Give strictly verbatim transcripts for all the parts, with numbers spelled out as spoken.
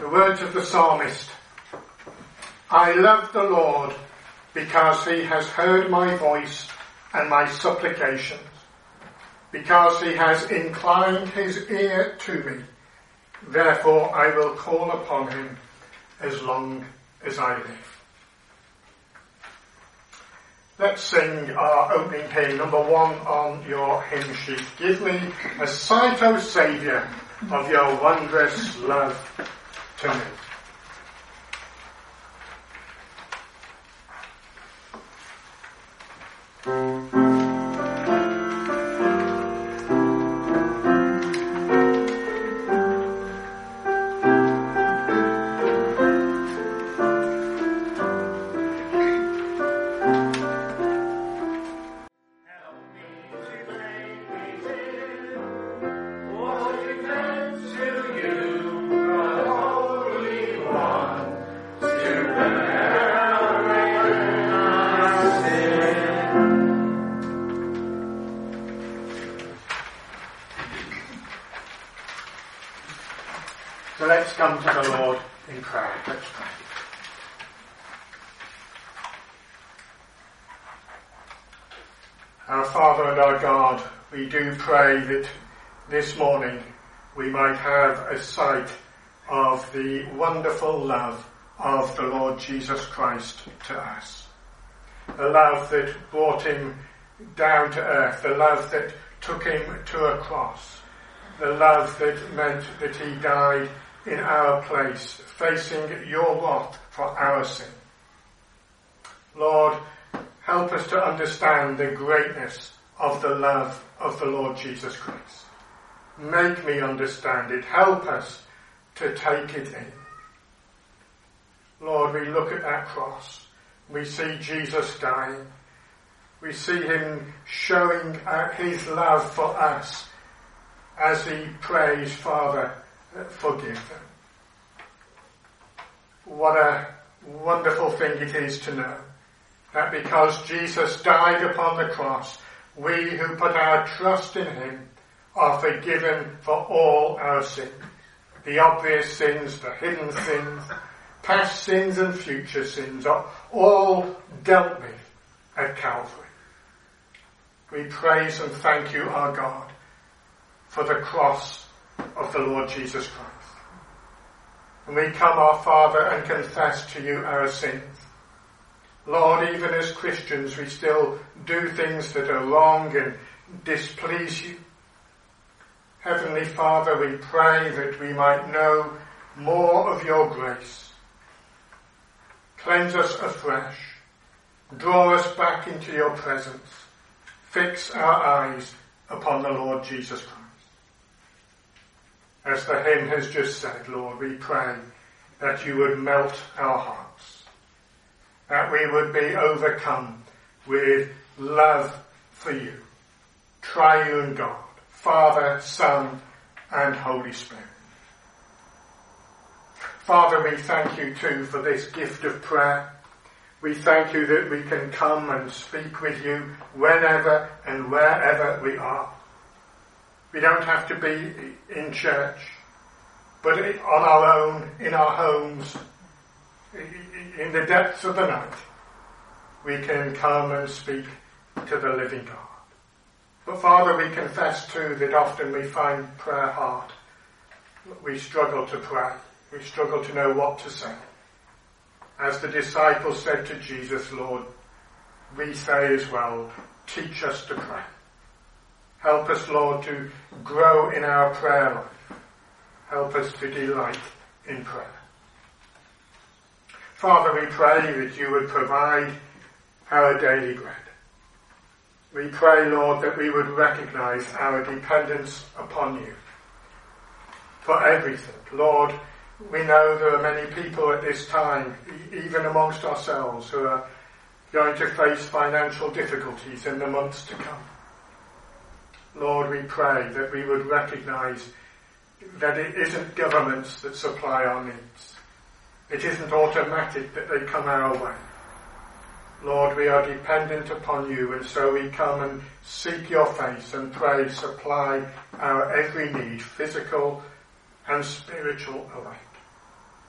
The words of the psalmist. I love the Lord because he has heard my voice and my supplications, because he has inclined his ear to me. Therefore I will call upon him as long as I live. Let's sing our opening hymn, number one on your hymn sheet. Give me a sight, O Saviour, of your wondrous love to me. So let's come to the Lord in prayer. Let's pray. Our Father and our God, we do pray that this morning we might have a sight of the wonderful love of the Lord Jesus Christ to us. The love that brought him down to earth, the love that took him to a cross, the love that meant that he died in our place, facing your wrath for our sin. Lord, help us to understand the greatness of the love of the Lord Jesus Christ. Make me understand it. Help us to take it in. Lord, we look at that cross. We see Jesus dying. We see him showing his love for us as he prays, Father, forgive them. What a wonderful thing it is to know that because Jesus died upon the cross, we who put our trust in him are forgiven for all our sins. The obvious sins, the hidden sins, past sins and future sins are all dealt with at Calvary. We praise and thank you, our God, for the cross of the Lord Jesus Christ. And we come, our Father, and confess to you our sins. Lord, even as Christians, we still do things that are wrong and displease you. Heavenly Father, we pray that we might know more of your grace. Cleanse us afresh. Draw us back into your presence. Fix our eyes upon the Lord Jesus Christ. As the hymn has just said, Lord, we pray that you would melt our hearts, that we would be overcome with love for you, triune God, Father, Son, and Holy Spirit. Father, we thank you too for this gift of prayer. We thank you that we can come and speak with you whenever and wherever we are. We don't have to be in church, but on our own, in our homes, in the depths of the night, we can come and speak to the living God. But Father, we confess too that often we find prayer hard. We struggle to pray. We struggle to know what to say. As the disciples said to Jesus, Lord, we say as well, teach us to pray. Help us, Lord, to grow in our prayer life. Help us to delight in prayer. Father, we pray that you would provide our daily bread. We pray, Lord, that we would recognize our dependence upon you for everything. Lord, we know there are many people at this time, even amongst ourselves, who are going to face financial difficulties in the months to come. Lord, we pray that we would recognize that it isn't governments that supply our needs. It isn't automatic that they come our way. Lord, we are dependent upon you, and so we come and seek your face and pray, supply our every need, physical and spiritual alike.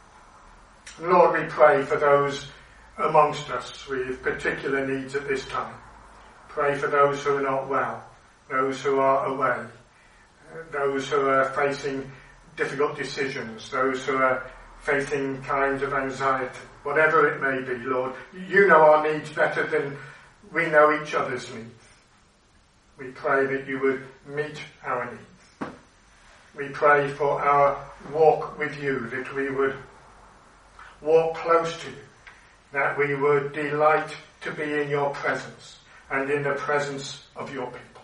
And Lord, we pray for those amongst us with particular needs at this time. Pray for those who are not well, those who are away, those who are facing difficult decisions, those who are facing kinds of anxiety, whatever it may be, Lord. You know our needs better than we know each other's needs. We pray that you would meet our needs. We pray for our walk with you, that we would walk close to you, that we would delight to be in your presence and in the presence of your people.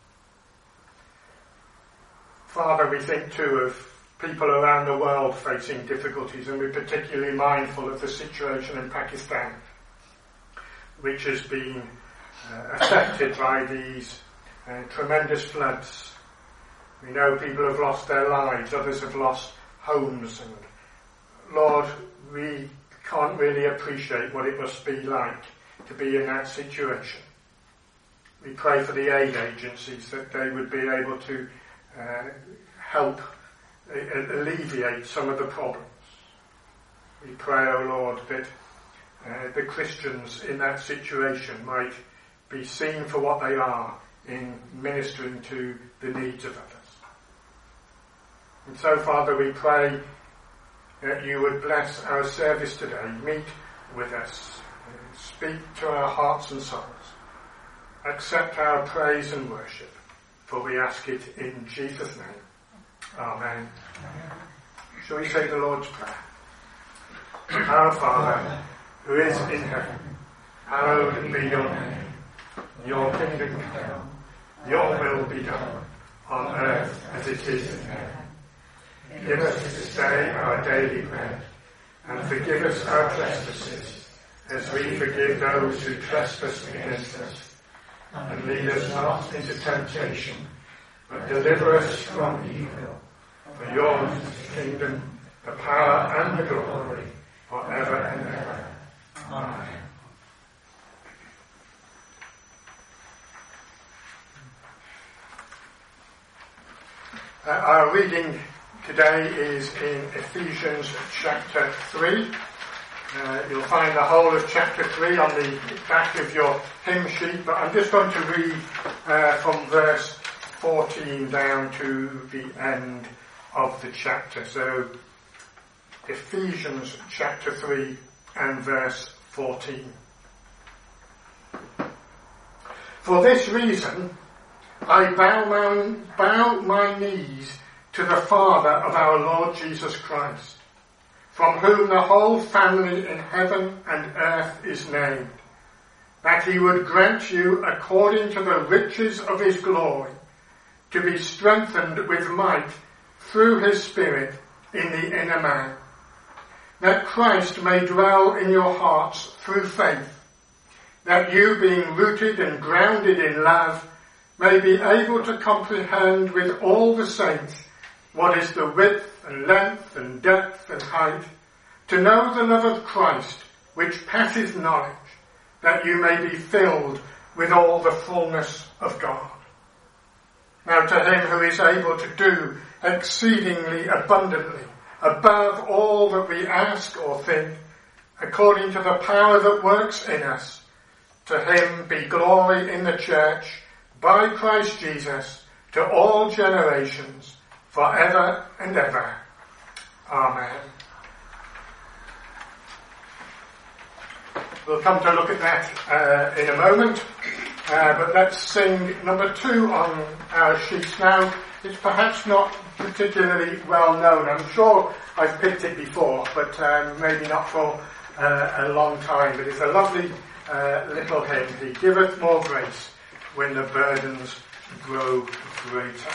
Father, we think too of people around the world facing difficulties, and we're particularly mindful of the situation in Pakistan, which has been uh, affected by these uh, tremendous floods. We know people have lost their lives, others have lost homes, and Lord, we can't really appreciate what it must be like to be in that situation. We pray for the aid agencies that they would be able to uh, help uh, alleviate some of the problems. We pray, O Lord, that uh, the Christians in that situation might be seen for what they are in ministering to the needs of others. And so, Father, we pray that you would bless our service today, meet with us, speak to our hearts and souls, accept our praise and worship, for we ask it in Jesus' name. Amen. Amen. Shall we say the Lord's Prayer? Our Father, who is in heaven, hallowed be your name. Your kingdom come, your will be done, on earth as it is in heaven. Give us this day our daily bread, and forgive us our trespasses, as we forgive those who trespass against us. And lead us not into temptation, but deliver us from evil. For yours is the kingdom, the power and the glory, forever and ever. Amen. Uh, our reading today is in Ephesians chapter three. Uh, you'll find the whole of chapter three on the back of your hymn sheet, but I'm just going to read uh, from verse fourteen down to the end of the chapter. So, Ephesians chapter three and verse fourteen. For this reason, I bow my, bow my knees to the Father of our Lord Jesus Christ, from whom the whole family in heaven and earth is named, that he would grant you, according to the riches of his glory, to be strengthened with might through his Spirit in the inner man, that Christ may dwell in your hearts through faith, that you, being rooted and grounded in love, may be able to comprehend with all the saints what is the width and length and depth and height, to know the love of Christ, which passeth knowledge, that you may be filled with all the fullness of God. Now to him who is able to do exceedingly abundantly, above all that we ask or think, according to the power that works in us, to him be glory in the church, by Christ Jesus, to all generations, forever and ever. Amen. We'll come to look at that uh, in a moment, uh, but let's sing number two on our sheets now. It's perhaps not particularly well known. I'm sure I've picked it before, but um, maybe not for uh, a long time. But it's a lovely uh, little hymn. He giveth more grace when the burdens grow greater.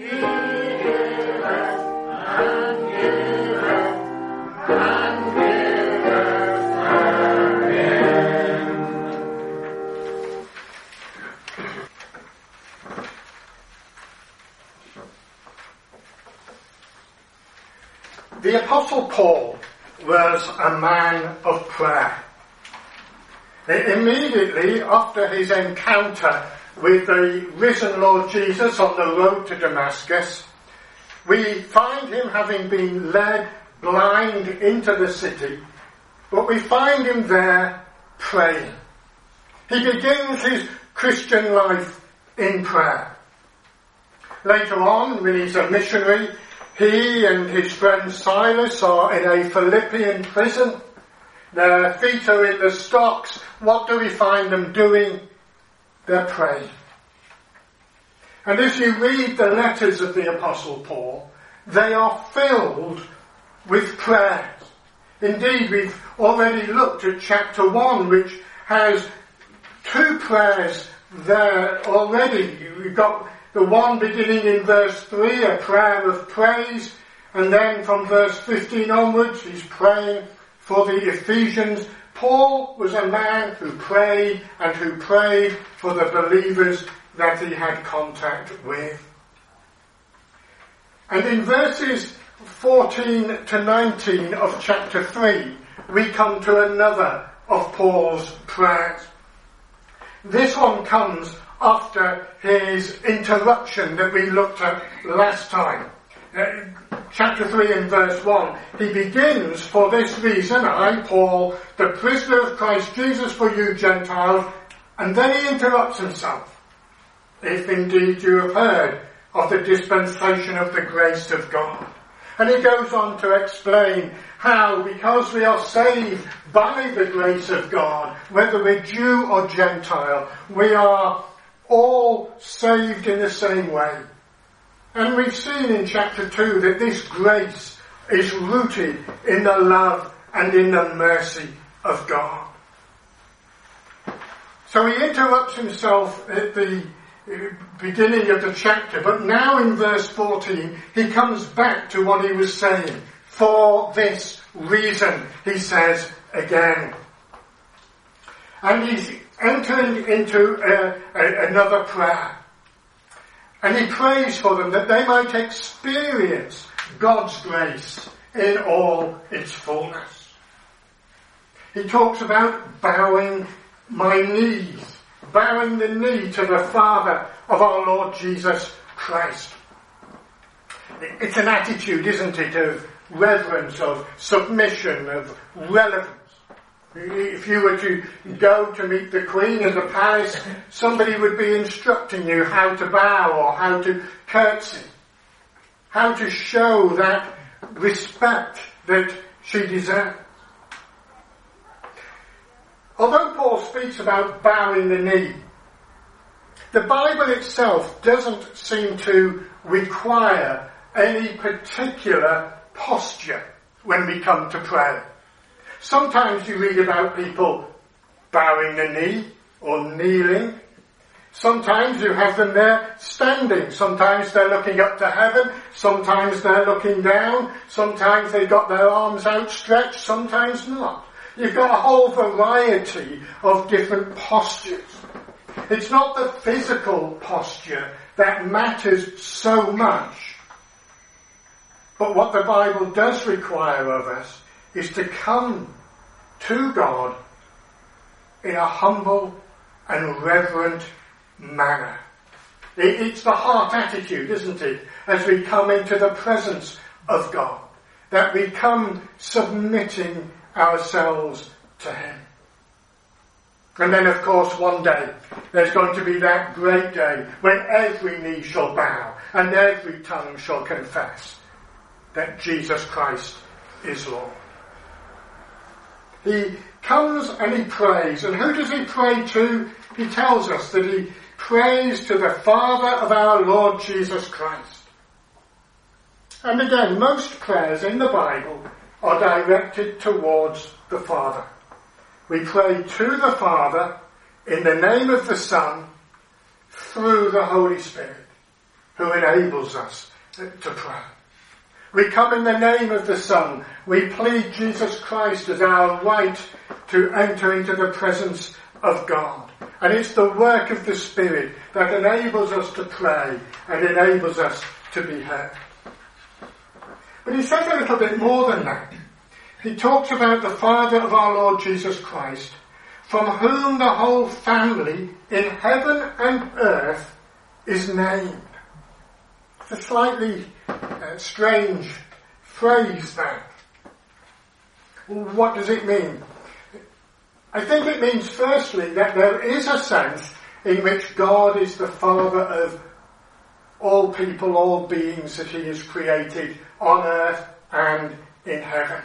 And Apostle Paul was a man of prayer. Immediately after his encounter with the risen Lord Jesus on the road to Damascus, we find him having been led blind into the city, but we find him there praying. He begins his Christian life in prayer. Later on, when he's a missionary, he and his friend Silas are in a Philippian prison. Their feet are in the stocks. What do we find them doing? They're praying. And as you read the letters of the Apostle Paul, they are filled with prayers. Indeed, we've already looked at chapter one, which has two prayers there already. We've got the one beginning in verse three, a prayer of praise, and then from verse fifteen onwards, he's praying for the Ephesians. Paul was a man who prayed and who prayed for the believers that he had contact with. And in verses fourteen to nineteen of chapter three, we come to another of Paul's prayers. This one comes after his interruption that we looked at last time. Uh, chapter three and verse one, he begins, "For this reason, I, Paul, the prisoner of Christ Jesus for you Gentiles," and then he interrupts himself. "If indeed you have heard of the dispensation of the grace of God." And he goes on to explain how, because we are saved by the grace of God, whether we're Jew or Gentile, we are all saved in the same way. And we've seen in chapter two that this grace is rooted in the love and in the mercy of God. So he interrupts himself at the beginning of the chapter, but now in verse fourteen he comes back to what he was saying. For this reason, he says again. And he's entering into a, a, another prayer. And he prays for them that they might experience God's grace in all its fullness. He talks about bowing my knees, bowing the knee to the Father of our Lord Jesus Christ. It's an attitude, isn't it, of reverence, of submission, of relevance. If you were to go to meet the Queen in the palace, somebody would be instructing you how to bow or how to curtsy, how to show that respect that she deserves. Although Paul speaks about bowing the knee, the Bible itself doesn't seem to require any particular posture when we come to prayer. Sometimes you read about people bowing the knee or kneeling. Sometimes you have them there standing. Sometimes they're looking up to heaven. Sometimes they're looking down. Sometimes they've got their arms outstretched. Sometimes not. You've got a whole variety of different postures. It's not the physical posture that matters so much. But what the Bible does require of us is to come to God in a humble and reverent manner. It's the heart attitude, isn't it, as we come into the presence of God, that we come submitting ourselves to Him. And then, of course, one day, there's going to be that great day when every knee shall bow and every tongue shall confess that Jesus Christ is Lord. He comes and he prays. And who does he pray to? He tells us that he prays to the Father of our Lord Jesus Christ. And again, most prayers in the Bible are directed towards the Father. We pray to the Father in the name of the Son through the Holy Spirit, who enables us to pray. We come in the name of the Son. We plead Jesus Christ as our right to enter into the presence of God. And it's the work of the Spirit that enables us to pray and enables us to be heard. But he says a little bit more than that. He talks about the Father of our Lord Jesus Christ, from whom the whole family in heaven and earth is named. It's a slightly uh, strange phrase, that. What does it mean? I think it means, firstly, that there is a sense in which God is the Father of all people, all beings that he has created on earth and in heaven.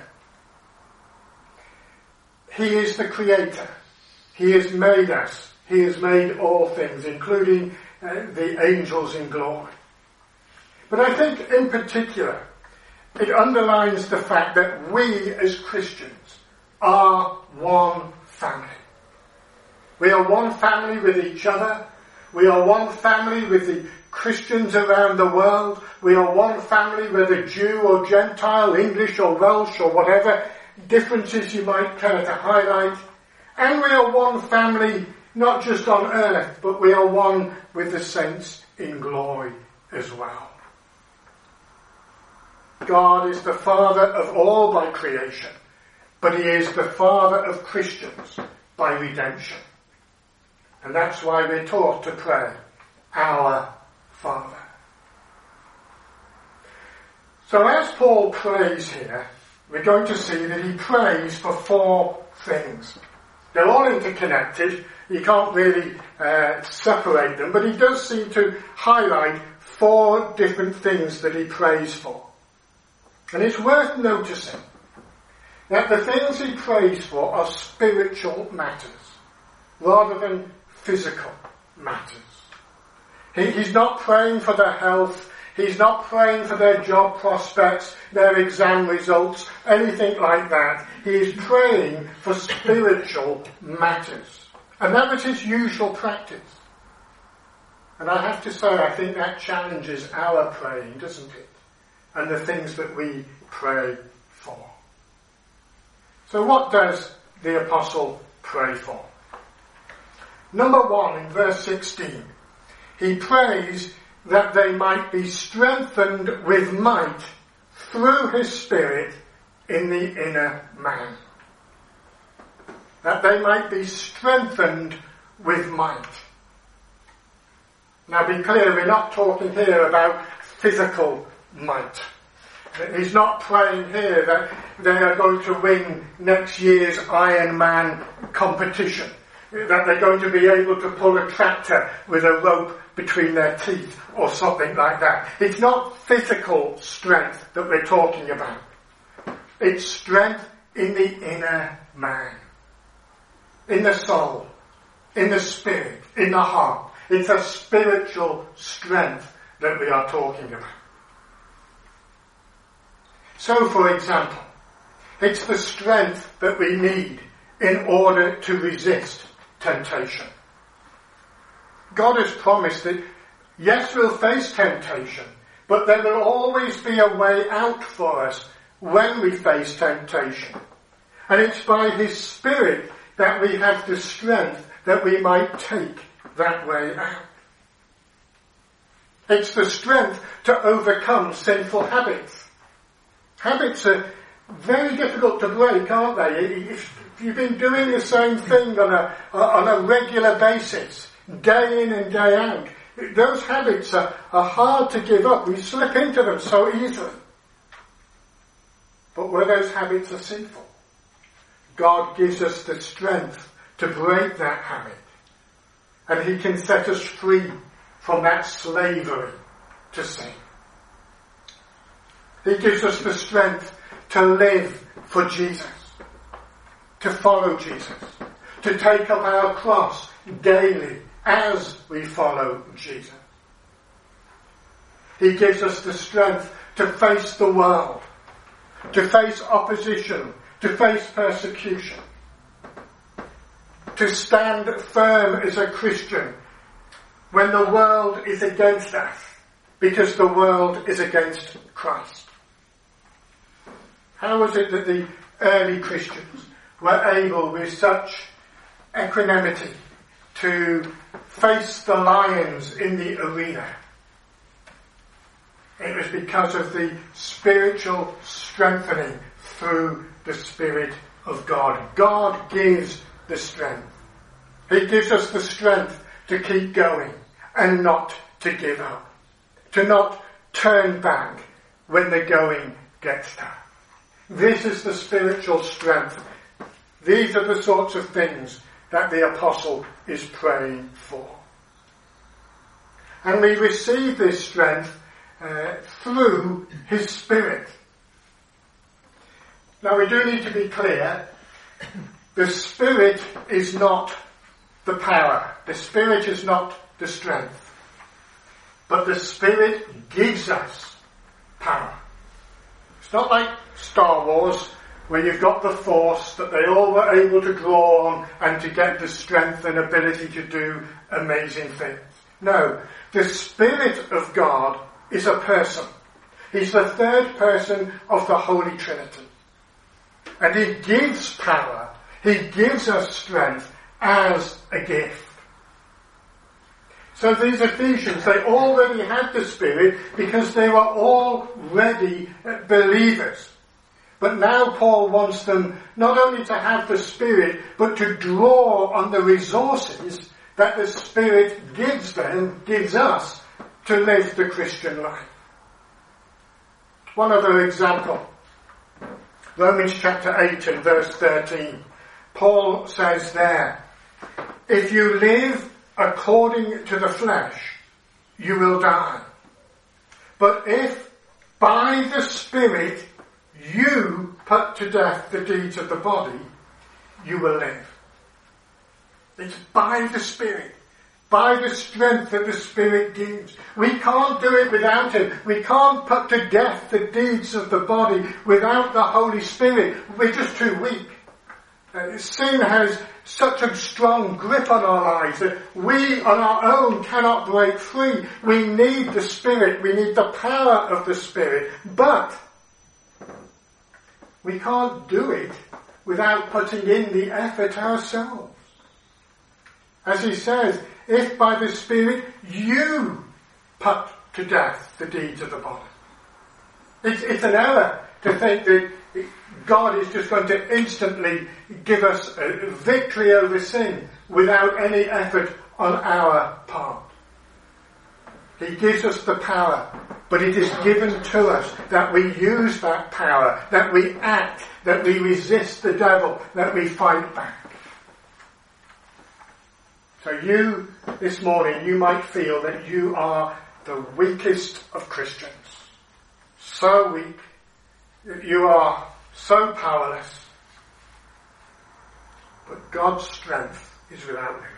He is the Creator. He has made us. He has made all things, including uh, the angels in glory. But I think in particular, it underlines the fact that we as Christians are one family. We are one family with each other. We are one family with the Christians around the world. We are one family, whether Jew or Gentile, English or Welsh or whatever differences you might care to highlight. And we are one family, not just on earth, but we are one with the saints in glory as well. God is the Father of all by creation, but he is the Father of Christians by redemption. And that's why we're taught to pray, Our Father. So as Paul prays here, we're going to see that he prays for four things. They're all interconnected. You can't really uh, separate them, but he does seem to highlight four different things that he prays for. And it's worth noticing that the things he prays for are spiritual matters rather than physical matters. He, he's not praying for their health. He's not praying for their job prospects, their exam results, anything like that. He is praying for spiritual matters. And that was his usual practice. And I have to say, I think that challenges our praying, doesn't it? And the things that we pray for. So what does the apostle pray for? Number one, in verse sixteen, he prays that they might be strengthened with might through his Spirit in the inner man. That they might be strengthened with might. Now be clear, we're not talking here about physical might. He's not praying here that they are going to win next year's Ironman competition, that they're going to be able to pull a tractor with a rope between their teeth or something like that. It's not physical strength that we're talking about. It's strength in the inner man, in the soul, in the spirit, in the heart. It's a spiritual strength that we are talking about. So, for example, it's the strength that we need in order to resist temptation. God has promised that, yes, we'll face temptation, but there will always be a way out for us when we face temptation. And it's by his Spirit that we have the strength that we might take that way out. It's the strength to overcome sinful habits. Habits are very difficult to break, aren't they? If you've been doing the same thing on a, on a regular basis, day in and day out, those habits are, are hard to give up. We slip into them so easily. But where those habits are sinful, God gives us the strength to break that habit. And he can set us free from that slavery to sin. He gives us the strength to live for Jesus, to follow Jesus, to take up our cross daily as we follow Jesus. He gives us the strength to face the world, to face opposition, to face persecution, to stand firm as a Christian when the world is against us, because the world is against Christ. How was it that the early Christians were able with such equanimity to face the lions in the arena? It was because of the spiritual strengthening through the Spirit of God. God gives the strength. He gives us the strength to keep going and not to give up, to not turn back when the going gets tough. This is the spiritual strength. These are the sorts of things that the apostle is praying for. And we receive this strength uh, through his Spirit. Now we do need to be clear, the Spirit is not the power. The Spirit is not the strength. But the Spirit gives us power. It's not like Star Wars, where you've got the Force that they all were able to draw on and to get the strength and ability to do amazing things. No, the Spirit of God is a person. He's the third person of the Holy Trinity. And he gives power, he gives us strength as a gift. So these Ephesians, they already had the Spirit because they were already believers. But now Paul wants them not only to have the Spirit, but to draw on the resources that the Spirit gives them, gives us, to live the Christian life. One other example. Romans chapter eight and verse thirteen. Paul says there, if you live according to the flesh, you will die. But if by the Spirit you put to death the deeds of the body, you will live. It's by the Spirit, by the strength that the Spirit gives. We can't do it without him. We can't put to death the deeds of the body without the Holy Spirit. We're just too weak. Uh, sin has such a strong grip on our lives that we on our own cannot break free. We need the Spirit. We need the power of the Spirit. But we can't do it without putting in the effort ourselves. As he says, if by the Spirit you put to death the deeds of the body. It's, it's an error to think that God is just going to instantly give us a victory over sin without any effort on our part. He gives us the power, but it is given to us that we use that power, that we act, that we resist the devil, that we fight back. So you, this morning, you might feel that you are the weakest of Christians. So weak, that you are so powerless. But God's strength is without limit.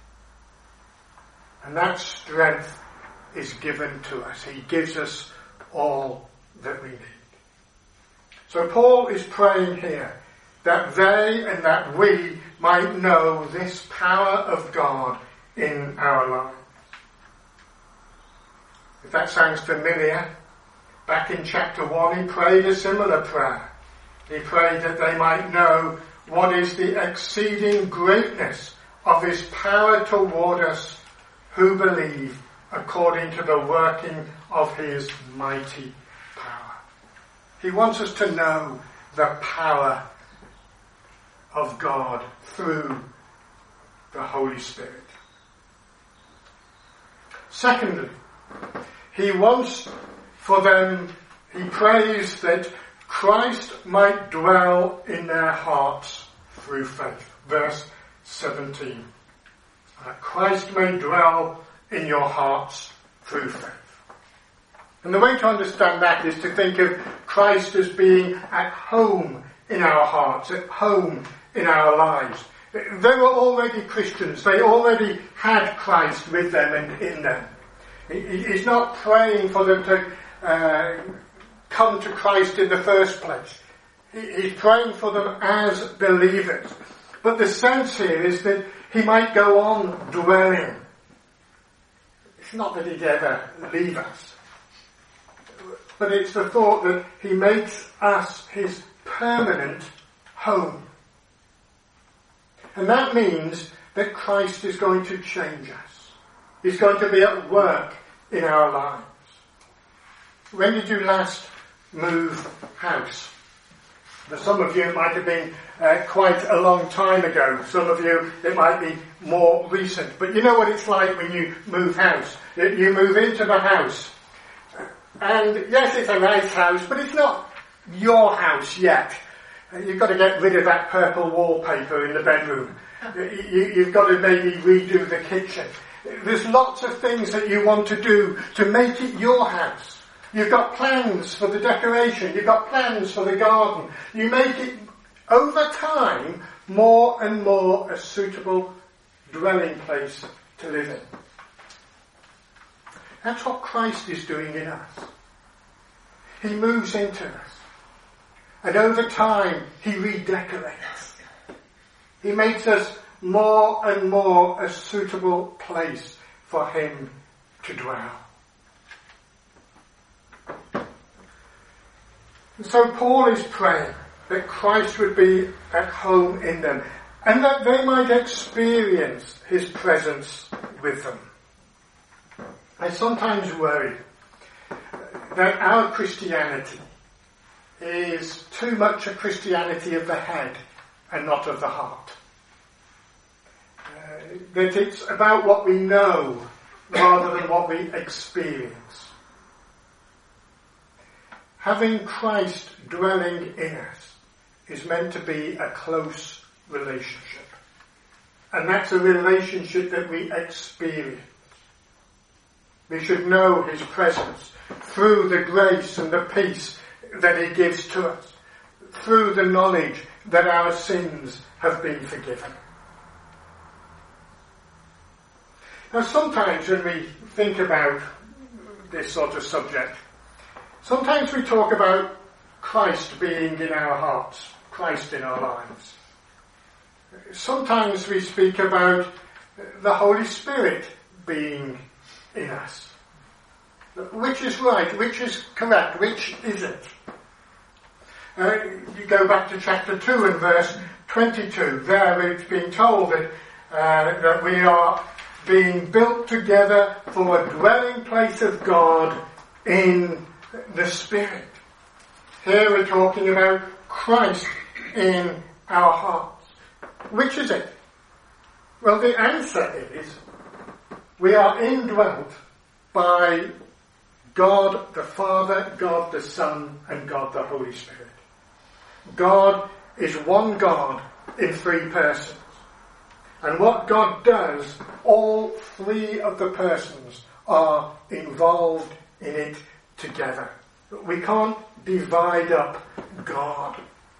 And that strength is given to us. He gives us all that we need. So Paul is praying here that they and that we might know this power of God in our lives. If that sounds familiar, back in chapter one he prayed a similar prayer. He prayed that they might know what is the exceeding greatness of his power toward us who believe, according to the working of his mighty power. He wants us to know the power of God through the Holy Spirit. Secondly, he wants for them, he prays that Christ might dwell in their hearts through faith. Verse seventeen. That Christ may dwell in your hearts through faith. And the way to understand that is to think of Christ as being at home in our hearts, at home in our lives. They were already Christians. They already had Christ with them and in them. He's not praying for them to uh, come to Christ in the first place. He's praying for them as believers. But the sense here is that he might go on dwelling. It's not that he'd ever leave us. But it's the thought that he makes us his permanent home. And that means that Christ is going to change us. He's going to be at work in our lives. When did you last move house? For some of you it might have been uh, quite a long time ago. Some of you it might be more recent. But you know what it's like when you move house. You move into the house. And yes, it's a nice house, but it's not your house yet. You've got to get rid of that purple wallpaper in the bedroom. You've got to maybe redo the kitchen. There's lots of things that you want to do to make it your house. You've got plans for the decoration. You've got plans for the garden. You make it, over time, more and more a suitable dwelling place to live in. That's what Christ is doing in us. He moves into us. And over time, he redecorates. He makes us more and more a suitable place for him to dwell. So Paul is praying that Christ would be at home in them and that they might experience his presence with them. I sometimes worry that our Christianity is too much a Christianity of the head and not of the heart. Uh, that it's about what we know rather than what we experience. Having Christ dwelling in us is meant to be a close relationship. And that's a relationship that we experience. We should know his presence through the grace and the peace that he gives to us, through the knowledge that our sins have been forgiven. Now sometimes when we think about this sort of subject, sometimes we talk about Christ being in our hearts, Christ in our lives. Sometimes we speak about the Holy Spirit being in us. Which is right? Which is correct? Which is it? Uh, you go back to chapter two and verse twenty-two. There it's been told that, uh, that we are being built together for a dwelling place of God in the Spirit. Here we're talking about Christ in our hearts. Which is it? Well, the answer is we are indwelt by God the Father, God the Son, and God the Holy Spirit. God is one God in three persons. And what God does, all three of the persons are involved in it together. We can't divide up God.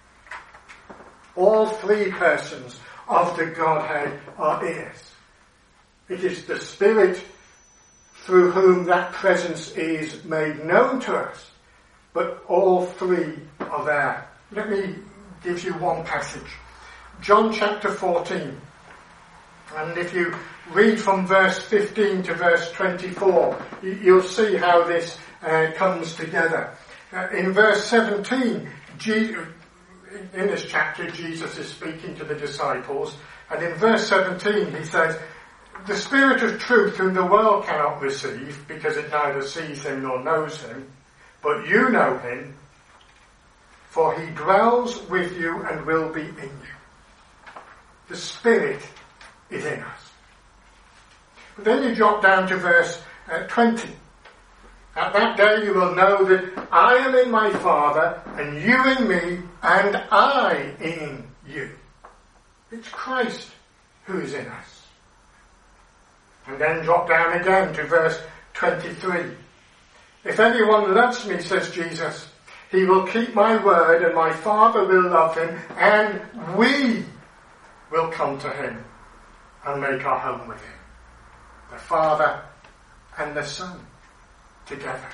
All three persons of the Godhead are in us. It is the Spirit through whom that presence is made known to us, but all three are there. Let me give you one passage. John chapter fourteen. And if you read from verse fifteen to verse twenty-four, you'll see how this uh, comes together. Uh, in verse seventeen, Jesus, in this chapter, Jesus is speaking to the disciples, and in verse seventeen he says, "The Spirit of truth whom the world cannot receive, because it neither sees him nor knows him, but you know him, for he dwells with you and will be in you." The Spirit is in us. But then you drop down to verse uh, twenty. "At that day you will know that I am in my Father, and you in me, and I in you." It's Christ who is in us. And then drop down again to verse twenty-three. "If anyone loves me," says Jesus, "he will keep my word, and my Father will love him, and we will come to him and make our home with him." The Father and the Son together.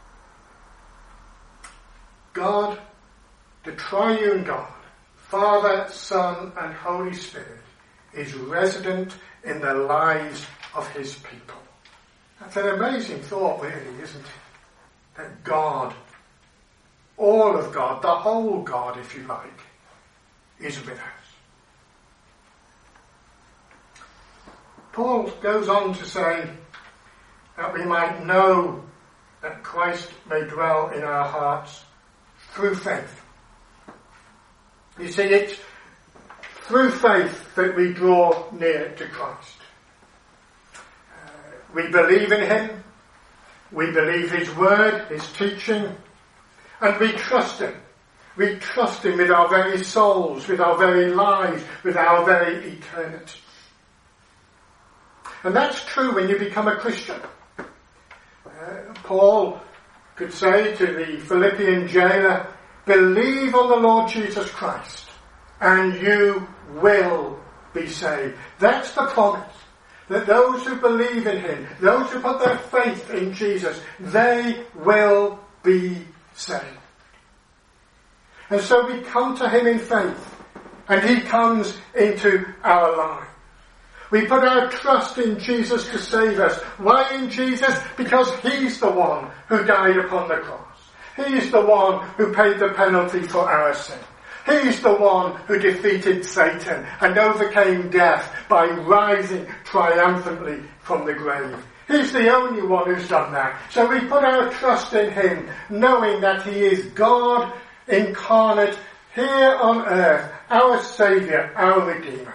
God, the triune God, Father, Son, and Holy Spirit, is resident in the lives of his people. That's an amazing thought, really, isn't it? That God, all of God, the whole God, if you like, is with us. Paul goes on to say that we might know that Christ may dwell in our hearts through faith. You see, it's through faith that we draw near to Christ. Uh, we believe in him, we believe his word, his teaching, and we trust him. We trust him with our very souls, with our very lives, with our very eternity. And that's true when you become a Christian. Uh, Paul could say to the Philippian jailer, believe on the Lord Jesus Christ and you will be saved. That's the promise. That those who believe in him, those who put their faith in Jesus, they will be saved. And so we come to him in faith and he comes into our lives. We put our trust in Jesus to save us. Why in Jesus? Because he's the one who died upon the cross. He's the one who paid the penalty for our sin. He's the one who defeated Satan and overcame death by rising triumphantly from the grave. He's the only one who's done that. So we put our trust in him, knowing that he is God incarnate here on earth, our Saviour, our Redeemer.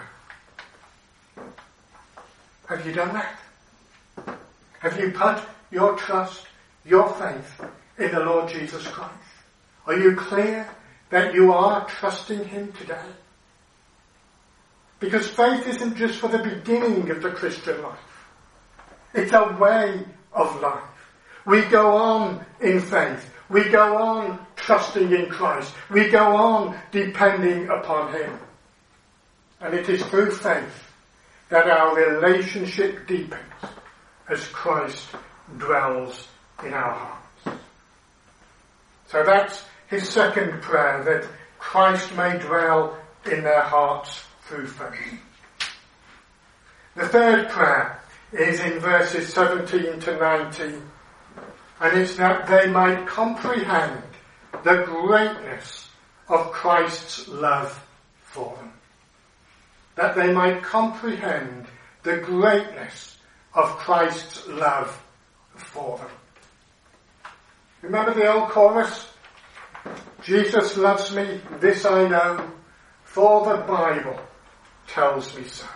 Have you done that? Have you put your trust, your faith in the Lord Jesus Christ? Are you clear that you are trusting him today? Because faith isn't just for the beginning of the Christian life. It's a way of life. We go on in faith. We go on trusting in Christ. We go on depending upon him. And it is through faith that our relationship deepens as Christ dwells in our hearts. So that's his second prayer, that Christ may dwell in their hearts through faith. The third prayer is in verses seventeen to nineteen, and it's that they might comprehend the greatness of Christ's love for them. That they might comprehend the greatness of Christ's love for them. Remember the old chorus? Jesus loves me, this I know, for the Bible tells me so.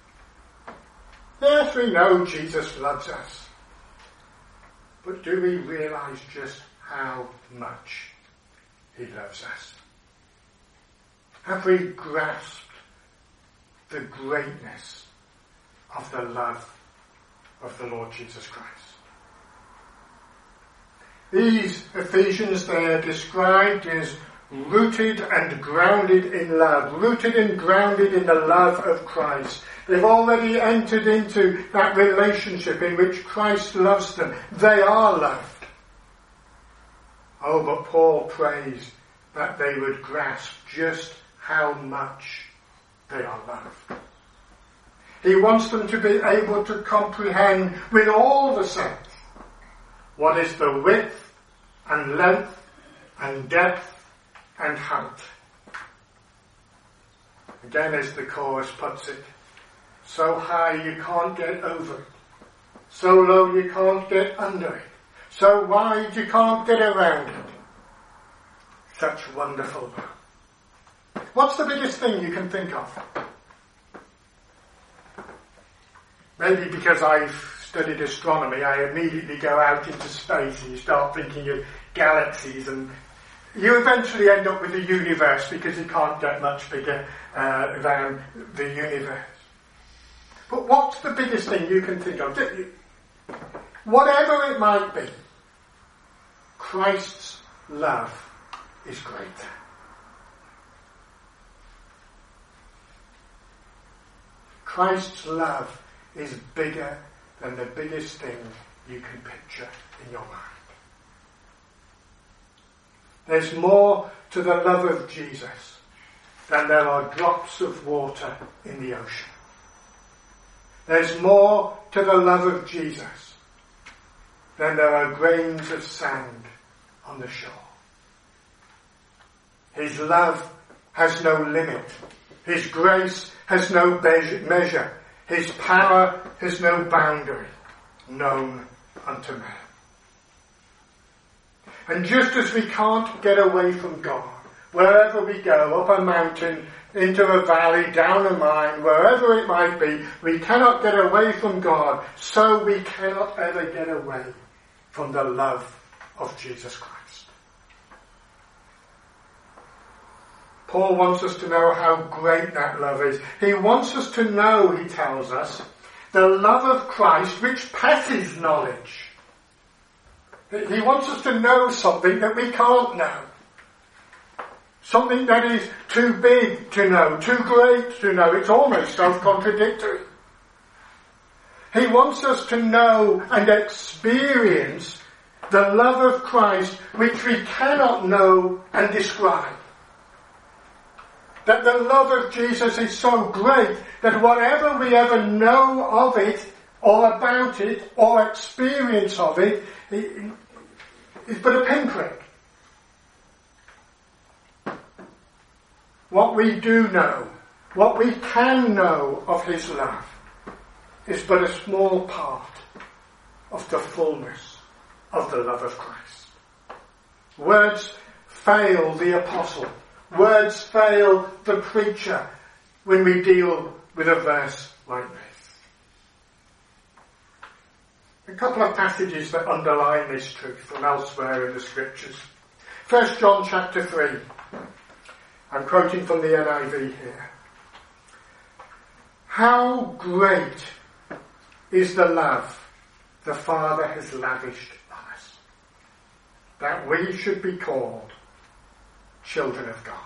Yes, we know Jesus loves us. But do we realise just how much he loves us? Have we grasped the greatness of the love of the Lord Jesus Christ? These Ephesians, they are described as rooted and grounded in love, rooted and grounded in the love of Christ. They've already entered into that relationship in which Christ loves them. They are loved. Oh, but Paul prays that they would grasp just how much they are loved. He wants them to be able to comprehend with all the saints what is the width and length and depth and height. Again, as the chorus puts it, so high you can't get over it, so low you can't get under it, so wide you can't get around it. Such wonderful love. What's the biggest thing you can think of? Maybe because I've studied astronomy, I immediately go out into space and you start thinking of galaxies, and you eventually end up with the universe because you can't get much bigger uh, than the universe. But what's the biggest thing you can think of? Whatever it might be, Christ's love is greater. Christ's love is bigger than the biggest thing you can picture in your mind. There's more to the love of Jesus than there are drops of water in the ocean. There's more to the love of Jesus than there are grains of sand on the shore. His love has no limit. His grace has no measure. His power has no boundary known unto man. And just as we can't get away from God, wherever we go, up a mountain, into a valley, down a mine, wherever it might be, we cannot get away from God, so we cannot ever get away from the love of Jesus Christ. Paul wants us to know how great that love is. He wants us to know, he tells us, the love of Christ which passes knowledge. He wants us to know something that we can't know. Something that is too big to know, too great to know. It's almost self-contradictory. He wants us to know and experience the love of Christ which we cannot know and describe. That the love of Jesus is so great that whatever we ever know of it, or about it, or experience of it, is but a pinprick. What we do know, what we can know of his love, is but a small part of the fullness of the love of Christ. Words fail the apostle. Words fail the preacher when we deal with a verse like this. A couple of passages that underline this truth from elsewhere in the scriptures. First John chapter three. I'm quoting from the N I V here. How great is the love the Father has lavished on us, that we should be called children of God.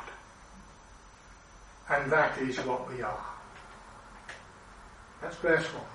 And that is what we are. That's verse one.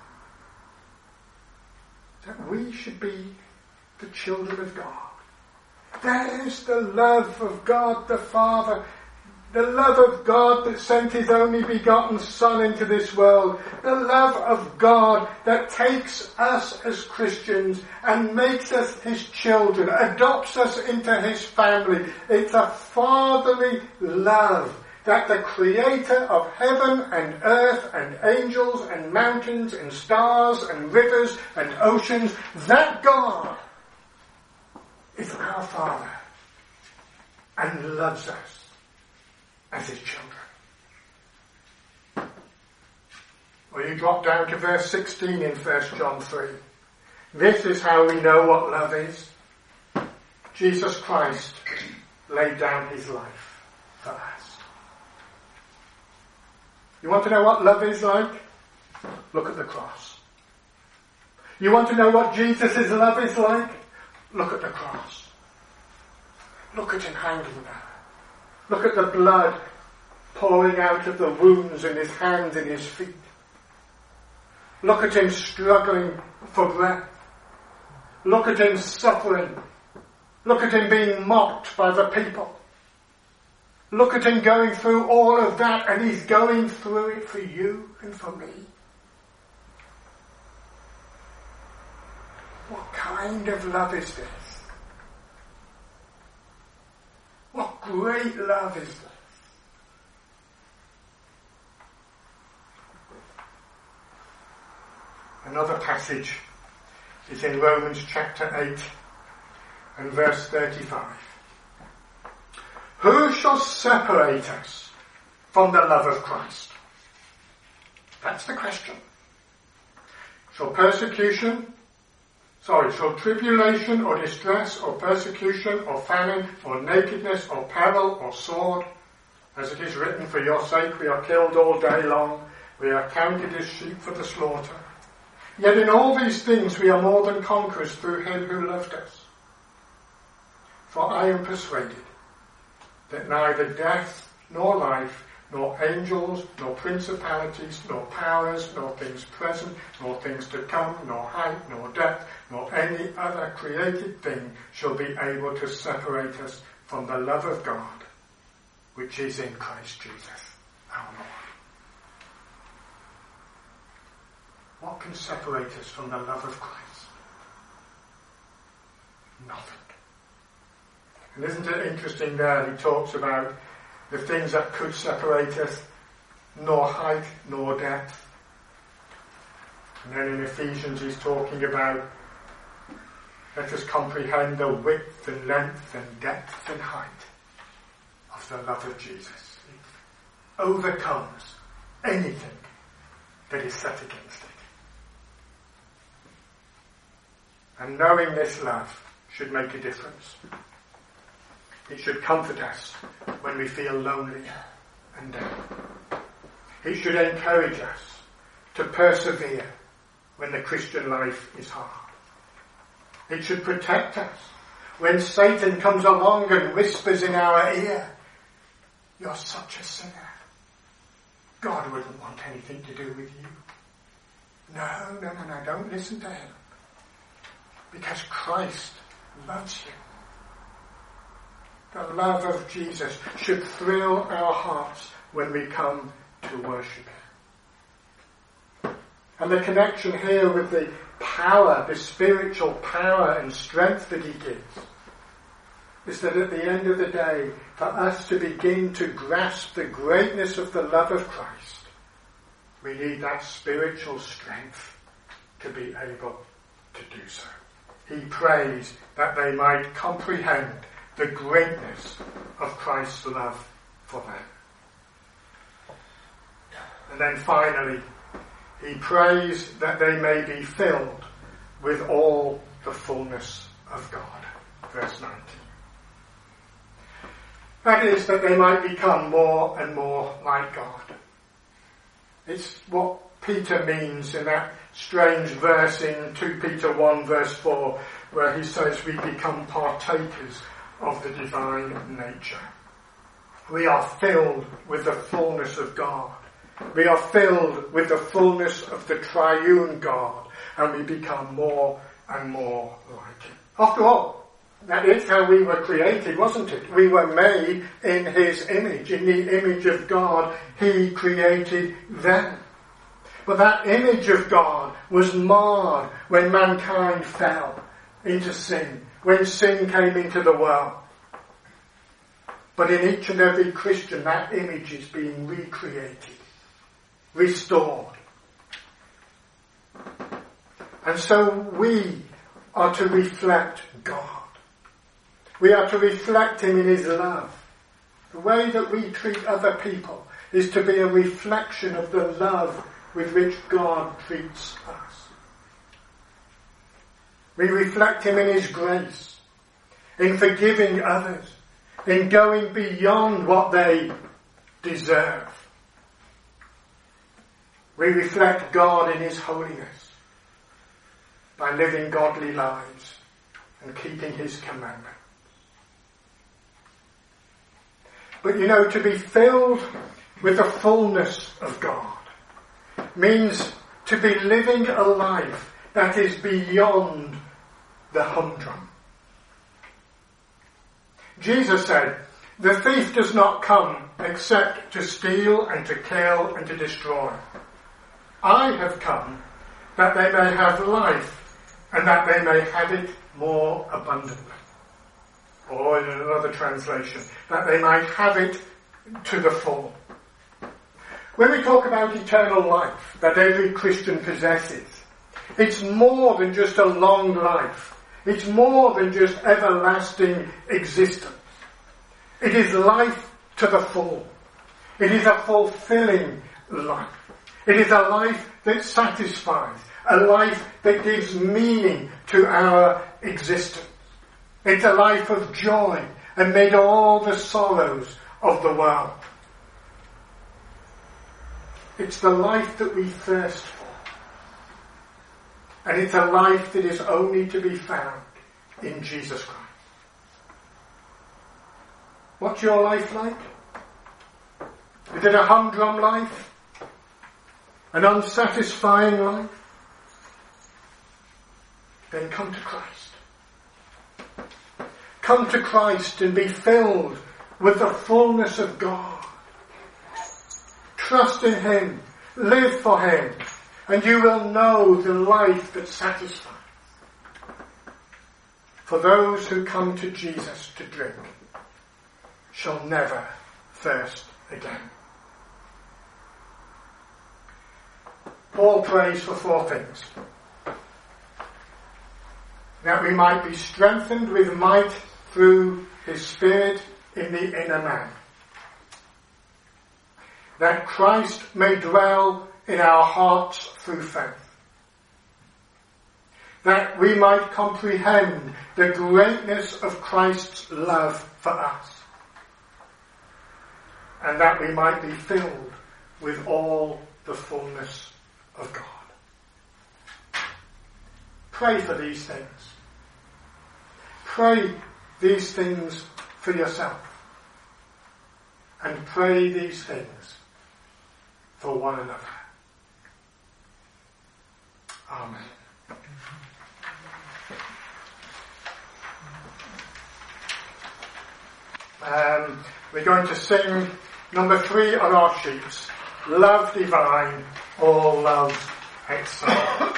That we should be the children of God. That is the love of God the Father. The love of God that sent his only begotten Son into this world. The love of God that takes us as Christians and makes us his children, adopts us into his family. It's a fatherly love that the creator of heaven and earth and angels and mountains and stars and rivers and oceans, that God is our Father and loves us as his children. Well, you drop down to verse sixteen in First John three. This is how we know what love is. Jesus Christ laid down his life for us. You want to know what love is like? Look at the cross. You want to know what Jesus' love is like? Look at the cross. Look at him hanging there. Look at the blood pouring out of the wounds in his hands and his feet. Look at him struggling for breath. Look at him suffering. Look at him being mocked by the people. Look at him going through all of that, and he's going through it for you and for me. What kind of love is this? What great love is this? Another passage is in Romans chapter eight and verse thirty-five. Who shall separate us from the love of Christ? That's the question. Shall persecution, sorry, shall tribulation or distress or persecution or famine or nakedness or peril or sword, as it is written, for your sake we are killed all day long, we are counted as sheep for the slaughter. Yet in all these things we are more than conquerors through him who loved us. For I am persuaded that neither death nor life, nor angels, nor principalities, nor powers, nor things present, nor things to come, nor height, nor depth, nor any other created thing shall be able to separate us from the love of God, which is in Christ Jesus, our Lord. What can separate us from the love of Christ? Nothing. And isn't it interesting there, he talks about the things that could separate us, nor height, nor depth. And then in Ephesians he's talking about let us comprehend the width and length and depth and height of the love of Jesus. It overcomes anything that is set against it. And knowing this love should make a difference. It should comfort us when we feel lonely and down. It should encourage us to persevere when the Christian life is hard. It should protect us when Satan comes along and whispers in our ear, "You're such a sinner. God wouldn't want anything to do with you." No, no, no, no, don't listen to him. Because Christ loves you. The love of Jesus should thrill our hearts when we come to worship him. And the connection here with the power, the spiritual power and strength that he gives, is that at the end of the day, for us to begin to grasp the greatness of the love of Christ, we need that spiritual strength to be able to do so. He prays that they might comprehend the greatness of Christ's love for them. And then finally, he prays that they may be filled with all the fullness of God. Verse nineteen. That is, that they might become more and more like God. It's what Peter means in that strange verse in two Peter one verse four, where he says we become partakers of the divine nature. We are filled with the fullness of God. We are filled with the fullness of the triune God, and we become more and more like him. After all, that is how we were created, wasn't it? We were made in his image. In the image of God, he created them. But that image of God was marred when mankind fell into sin, when sin came into the world. But in each and every Christian, that image is being recreated, restored. And so we are to reflect God. We are to reflect him in his love. The way that we treat other people is to be a reflection of the love with which God treats us. We reflect him in his grace, in forgiving others, in going beyond what they deserve. We reflect God in his holiness by living godly lives and keeping his commandments. But you know, to be filled with the fullness of God means to be living a life that is beyond the humdrum. Jesus said, "The thief does not come except to steal and to kill and to destroy. I have come that they may have life and that they may have it more abundantly." Or in another translation, that they might have it to the full. When we talk about eternal life that every Christian possesses, it's more than just a long life. It's more than just everlasting existence. It is life to the full. It is a fulfilling life. It is a life that satisfies, a life that gives meaning to our existence. It's a life of joy amid all the sorrows of the world. It's the life that we thirst for. And it's a life that is only to be found in Jesus Christ. What's your life like? Is it a humdrum life? An unsatisfying life? Then come to Christ. Come to Christ and be filled with the fullness of God. Trust in him. Live for him. And you will know the life that satisfies. For those who come to Jesus to drink shall never thirst again. Paul prays for four things. that we might be strengthened with might through his Spirit in the inner man, that Christ may dwell in our hearts through faith, that we might comprehend the greatness of Christ's love for us, and that we might be filled with all the fullness of God. Pray for these things. Pray these things for yourself. And pray these things for one another. Amen. Um, we're going to sing number three on our sheets. Love divine, all love excellent.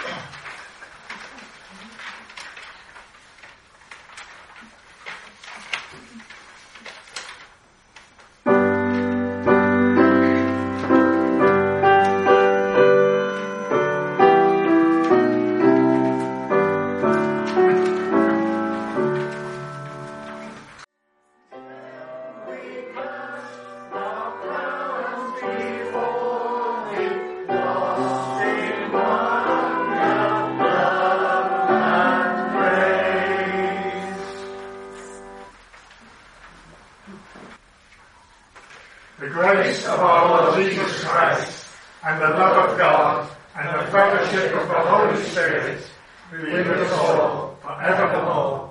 The grace of our Lord Jesus Christ, and the love of God, and the fellowship of the Holy Spirit, be with us all forevermore.